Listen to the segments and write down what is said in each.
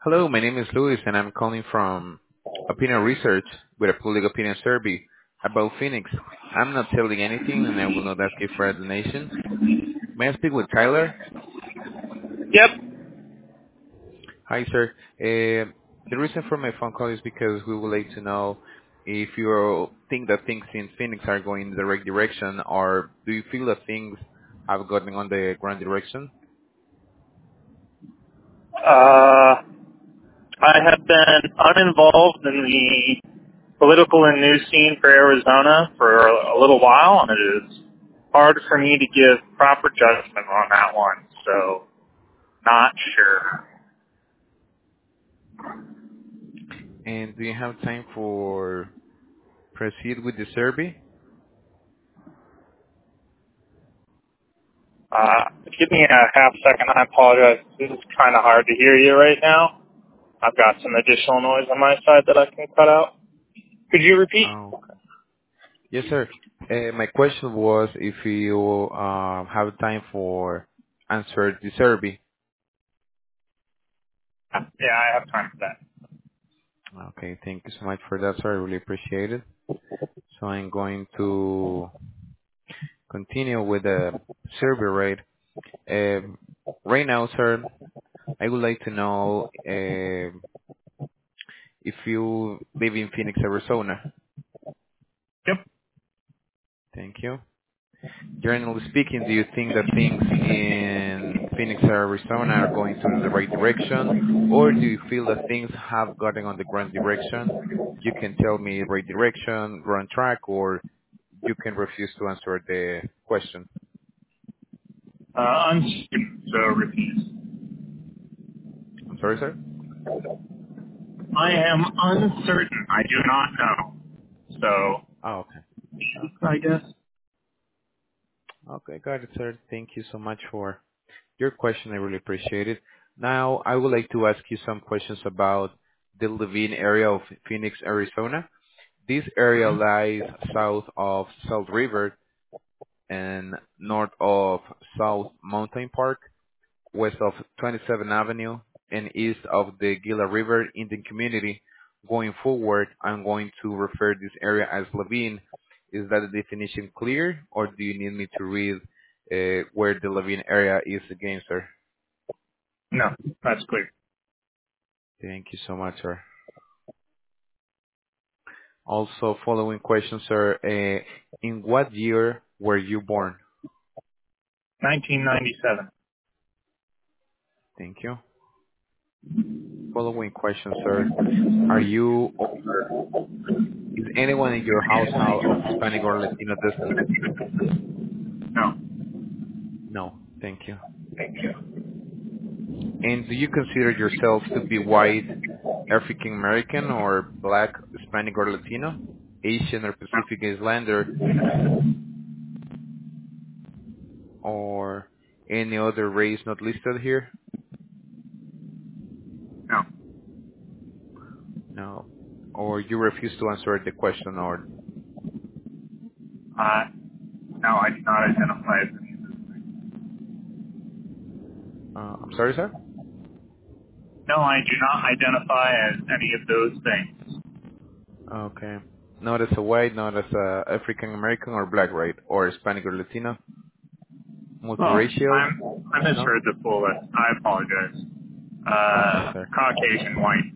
Hello, my name is Luis, and I'm calling from Opinion Research with a public opinion survey about Phoenix. I'm not telling anything, and I will not ask you for a donation. May I speak with Tyler? Yep. Hi, sir. The reason for my phone call is because we would like to know if you think that things in Phoenix are going in the right direction, or do you feel that things have gotten on the wrong direction? I have been uninvolved in the political and news scene for Arizona for a little while, and it is hard for me to give proper judgment on that one. So, not sure. And do you have time for proceed with the survey? Give me a half second. I apologize. This is kind of hard to hear you right now. I've got some additional noise on my side that I can cut out. Could you repeat? Oh. Yes, sir. My question was if you have time for answer the survey. Yeah, I have time for that. Okay, thank you so much for that, sir. I really appreciate it. So I'm going to continue with the survey rate. Right now, sir, I would like to know if you live in Phoenix, Arizona. Yep. Thank you. Generally speaking, do you think that things in Phoenix, Arizona are going to the right direction, or do you feel that things have gotten on the wrong direction? You can tell me right direction, wrong track, or you can refuse to answer the question. Uncertain, so repeat. I'm sorry, sir? I am uncertain. I do not know. So, Oh, okay. I guess. Okay, got it, sir. Thank you so much for your question. I really appreciate it. Now, I would like to ask you some questions about the Levine area of Phoenix, Arizona. This area lies south of Salt River and north of South Mountain Park, west of 27th Avenue, and east of the Gila River Indian Community. Going forward, I'm going to refer this area as Levine. Is that the definition clear, or do you need me to read where the Levine area is again, sir? No, that's clear. Thank you so much, sir. Also, following question, sir. In what year were you born? 1997. Thank you. Following question, sir. Are you or is anyone in your household of Hispanic or Latino descent? No. No. Thank you. Thank you. And do you consider yourself to be white, African American, or black, Hispanic or Latino, Asian or No. Pacific Islander, or any other race not listed here? No. No. Or you refuse to answer the question, or Uh, no, I do not identify as any of those things. I'm sorry, sir? No, I do not identify as any of those things. Okay. Not as a white, not as a African American or black, right? Or Hispanic or Latino? Oh, Multiracial? I No? misheard the full list. I apologize. Okay, sir. Caucasian white.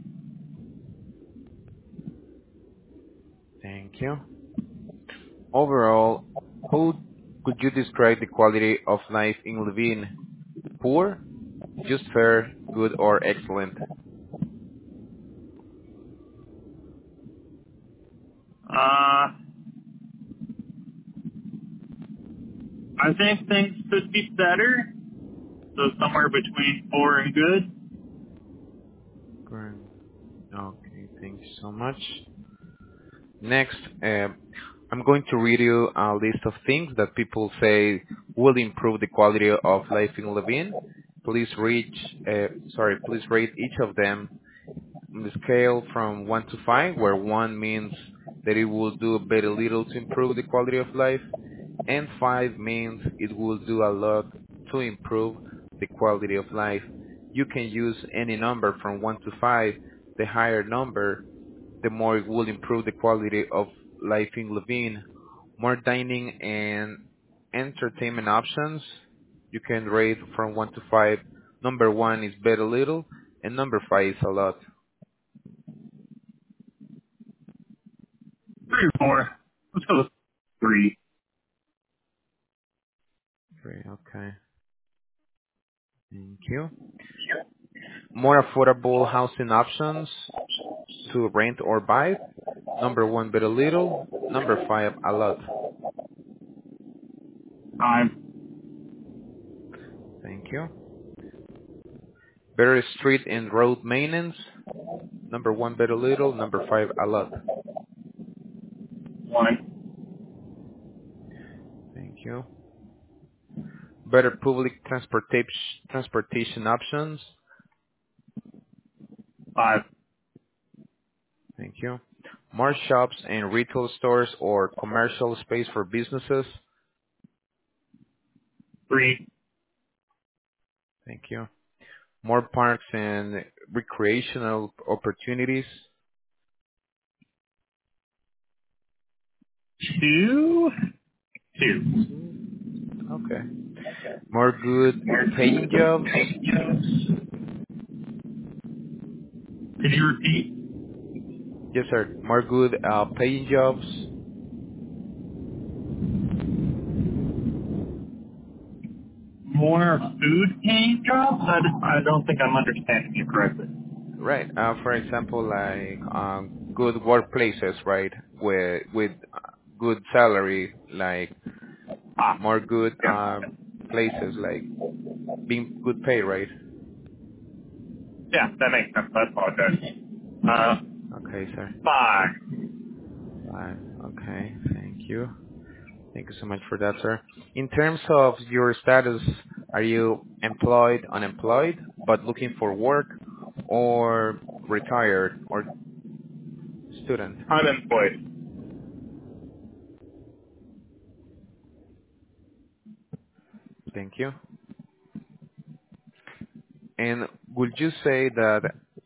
Thank you. Overall, how could you describe the quality of life in Levine? Poor, just fair, good, or excellent? Uh, I think things could be better. So somewhere between poor and good. Great. Okay, thank you so much. Next, I'm going to read you a list of things that people say will improve the quality of life in Levine. Please rate each of them on the scale from 1 to 5, where 1 means that it will do very little to improve the quality of life, and 5 means it will do a lot to improve the quality of life. You can use any number from 1 to 5. The higher number, the more it will improve the quality of life in Levine. More dining and entertainment options. You can rate from 1 to 5. Number 1 is very little, and number 5 is a lot. 3 or 4. Let's go with 3. 3, okay. Thank you. More affordable housing options to rent or buy. Number 1, very little. Number 5, a lot. 5. Thank you. Better street and road maintenance. Number 1, very little. Number 5, a lot. 1. Thank you. Better public transportation options. 5. Thank you. More shops and retail stores or commercial space for businesses. 3. Thank you. More parks and recreational opportunities. 2. 2. Okay. More good paying jobs. Can you repeat? Yes, sir. More good paying jobs. More food paying jobs? I don't think I'm understanding you correctly. Right. For example, like good workplaces, right? With good salary, like Ah, more good yeah. places, like being good pay, right? Yeah, that makes sense. I apologize. Uh, Okay, sir. 5. 5. Okay. Thank you. Thank you so much for that, sir. In terms of your status, are you employed, unemployed, but looking for work, or retired, or student? Unemployed. Thank you. And would you say that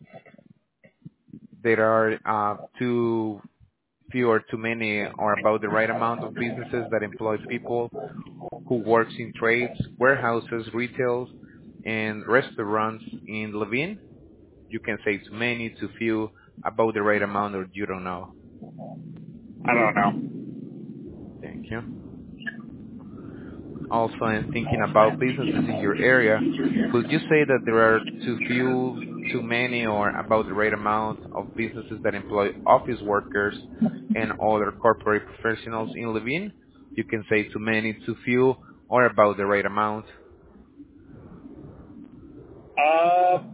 there are too few or too many, or about the right amount of businesses that employ people who works in trades, warehouses, retails, and restaurants in Levine? You can say too many, too few, about the right amount, or you don't know. I don't know. Thank you. Also, in thinking about businesses in your area, would you say that there are too few, too many, or about the right amount of businesses that employ office workers and other corporate professionals in Levine? You can say too many, too few, or about the right amount. Uh,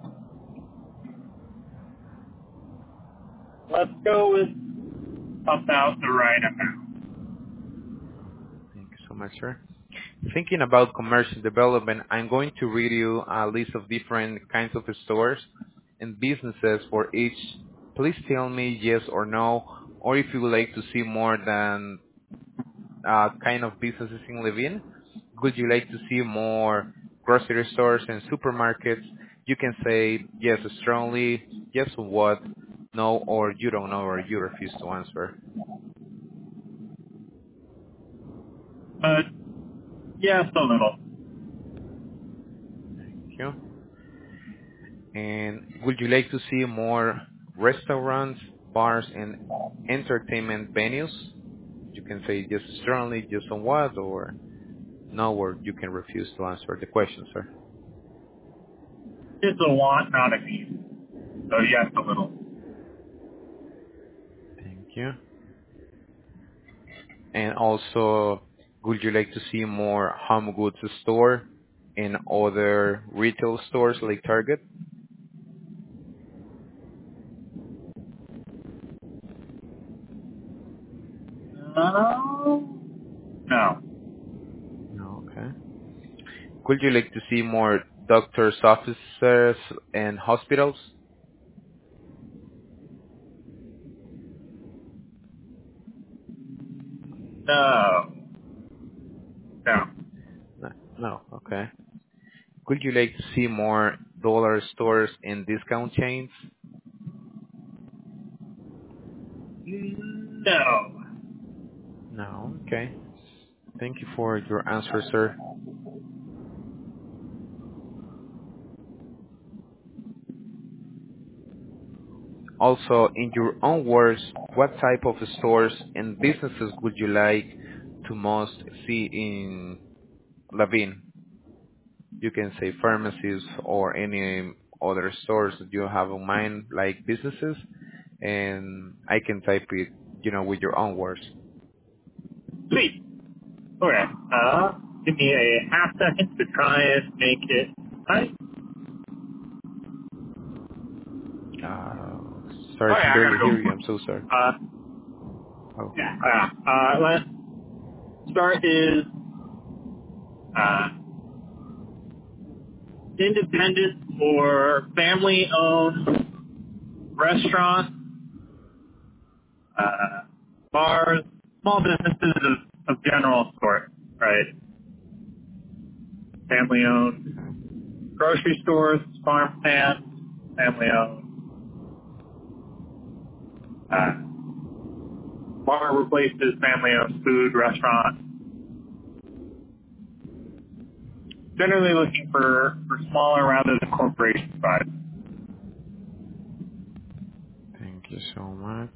let's go with about the right amount. Thank you so much, sir. Thinking about commercial development, I'm going to read you a list of different kinds of stores and businesses for each. Please tell me yes or no, or if you would like to see more than kind of businesses in Levin. Would you like to see more grocery stores and supermarkets? You can say yes strongly, yes or what, no, or you don't know, or you refuse to answer. Uh, yes, a little. Thank you. And would you like to see more restaurants, bars, and entertainment venues? You can say just strongly, just on what, or no, or you can refuse to answer the question, sir. It's a want, not a need. So yes, a little. Thank you. And also, would you like to see more home goods store and other retail stores like Target? No. No. No, okay. Would you like to see more doctors' offices and hospitals? No. No. No, no, okay. Would you like to see more dollar stores and discount chains? No. No. Okay. Thank you for your answer, sir. Also, in your own words, what type of stores and businesses would you like to most see in Lavin? You can say pharmacies or any other stores that you have in mind, like businesses, and I can type it, with your own words. Sweet. Okay. Give me a half second to try and make it right. Sorry Okay, to I barely gotta hear you. go. I'm so sorry. Uh, Oh, yeah. Let's start is uh, independent or family-owned restaurants, uh, bars, small businesses of general sort, right? Family-owned okay. grocery stores, farm stands, family-owned bar places, family-owned food restaurants. Generally looking for smaller rather than corporation size. Thank you so much.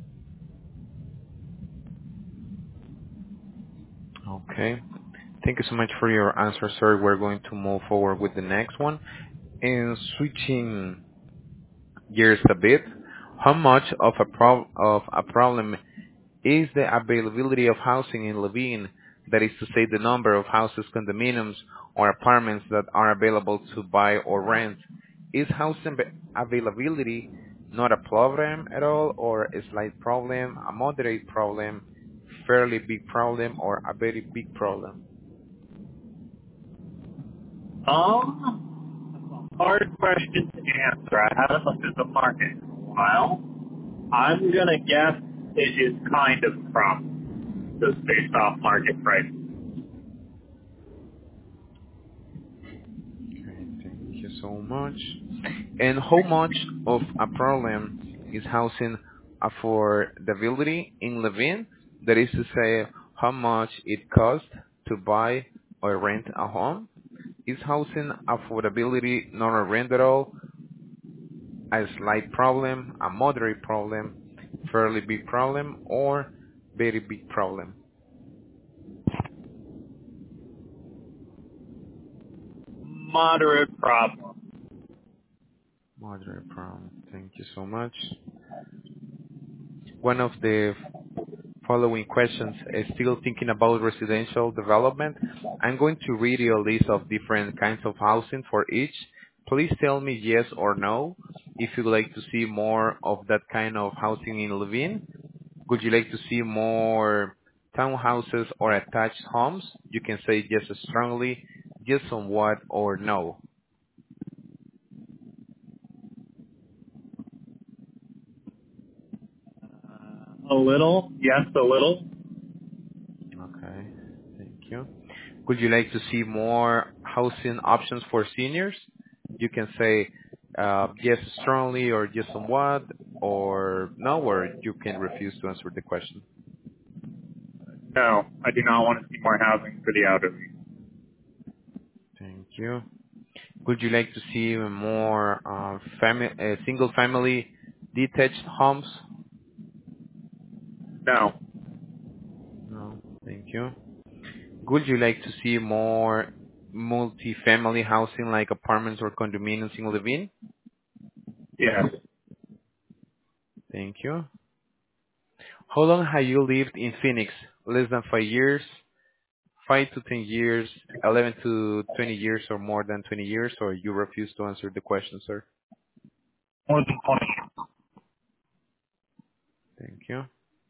Okay. Thank you so much for your answer, sir. We're going to move forward with the next one. And switching gears a bit, how much of a problem is the availability of housing in Levine? That is to say, the number of houses, condominiums, or apartments that are available to buy or rent. Is housing availability not a problem at all, or a slight problem, a moderate problem, fairly big problem, or a very big problem? Hard question to answer. I haven't looked at the market in a while. I'm gonna guess it is kind of a problem, just based off market price. Okay, thank you so much. And how much of a problem is housing affordability in Levin? That is to say, how much it costs to buy or rent a home? Is housing affordability not a rent at all? A slight problem, a moderate problem, fairly big problem, or very big problem? Moderate problem. Moderate problem. Thank you so much. One of the following questions is still thinking about residential development. I'm going to read you a list of different kinds of housing for each. Please tell me yes or no if you'd like to see more of that kind of housing in Levin. Would you like to see more townhouses or attached homes? You can say yes strongly, yes somewhat, or no. A little, yes, a little. Okay, thank you. Would you like to see more housing options for seniors? You can say yes strongly or yes somewhat or no, or you can refuse to answer the question. No, I do not want to see more housing for the elderly. Thank you. Would you like to see more single family detached homes? No, No. Thank you. Would you like to see more multi-family housing like apartments or condominiums in Levin? yes. Thank you. How long have you lived in Phoenix? Less than 5 years, 5 to 10 years, 11 to 20 years, or more than 20 years, or you refuse to answer the question, sir? More than 20. Thank you.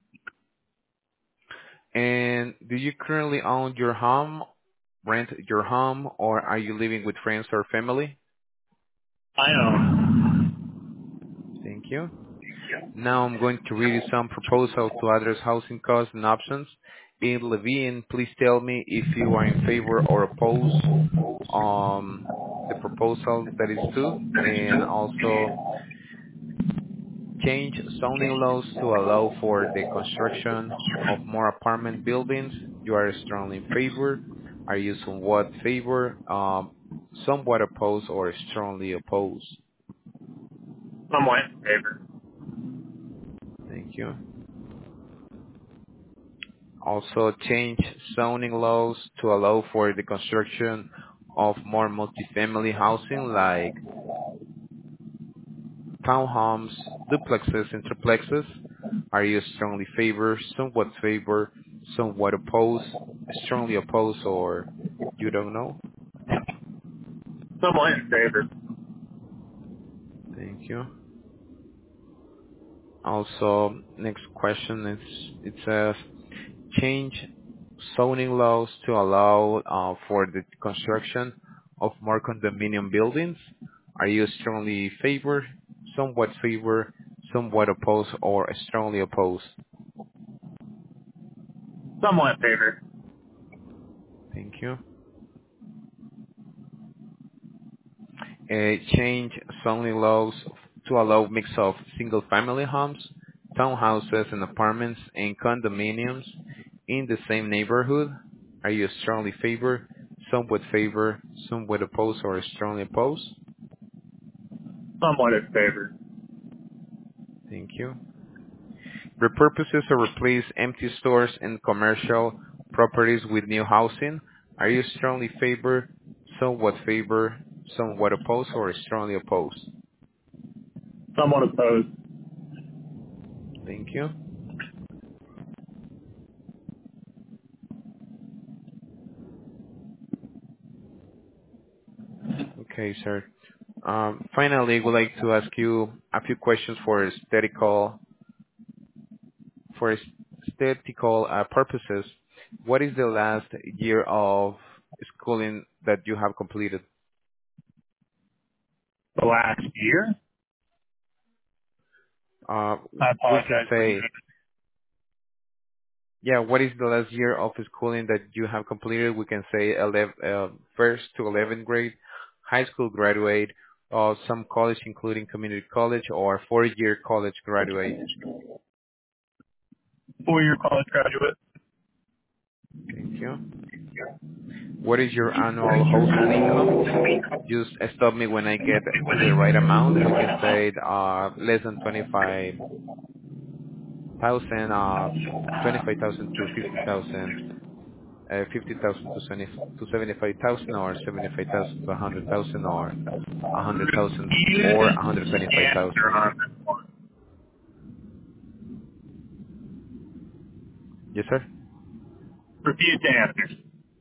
And do you currently own your home, rent your home, or are you living with friends or family? I own. Thank you. Now I'm going to read you some proposals to address housing costs and options. In Levine, please tell me if you are in favor or oppose. the proposal that is two, and also change zoning laws to allow for the construction of more apartment buildings. You are strongly in favor. Are you somewhat favor, somewhat opposed, or strongly opposed? Somewhat in favor. Thank you. Also change zoning laws to allow for the construction of more multifamily housing like townhomes, duplexes, and triplexes. Are you strongly favor, somewhat opposed, strongly opposed, or you don't know? Somewhat in favor. Thank you. Also, next question is, it says, change zoning laws to allow for the construction of more condominium buildings. Are you strongly favor, somewhat opposed, or strongly opposed? Somewhat in favor. Thank you. Change zoning laws to allow mix of single-family homes, townhouses, and apartments and condominiums in the same neighborhood. Are you strongly favor, somewhat opposed, or strongly opposed? Somewhat in favor. Thank you. Repurposes or replace empty stores and commercial properties with new housing. Are you strongly favor, somewhat opposed, or strongly opposed? Somewhat opposed. Thank you. Okay, sir. Finally, I would like to ask you a few questions for aesthetical purposes. What is the last year of schooling that you have completed? The last year? Uh, I we can apologize for you. say, yeah, what is the last year of schooling that you have completed? We can say 1st to 11th grade, high school graduate, or some college, including community college, or 4-year college graduate. 4-year college graduate. Thank you. What is your annual household income? Just stop me when I get to the right amount. We can say less than 25,000, 25,000 to 50,000, 50,000 to 75,000, or 75,000 to 100,000, or 100,000 or Use answer 125,000. on this one. Yes, sir. Refuse to answer.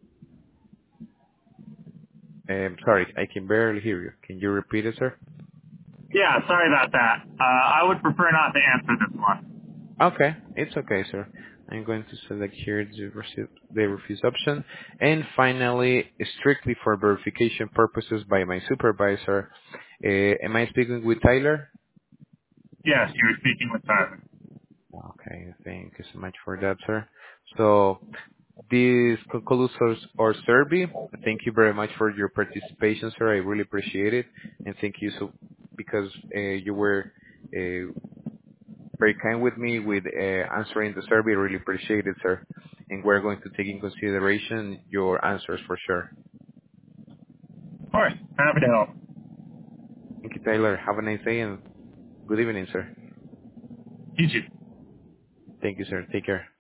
Sorry, I can barely hear you. Can you repeat it, sir? Yeah, sorry about that. I would prefer not to answer this one. Okay, it's okay, sir. I'm going to select here the refuse option. And finally, strictly for verification purposes by my supervisor, am I speaking with Tyler? Yes, you were speaking with Tyler. Okay, thank you so much for that, sir. So this concludes our survey. Thank you very much for your participation, sir. I really appreciate it. And thank you because you were very kind with me with answering the survey. Really appreciate it, sir. And we're going to take in consideration your answers for sure. All right, happy to help. Thank you, Taylor. Have a nice day and good evening, sir. You too. Thank you, sir. Take care.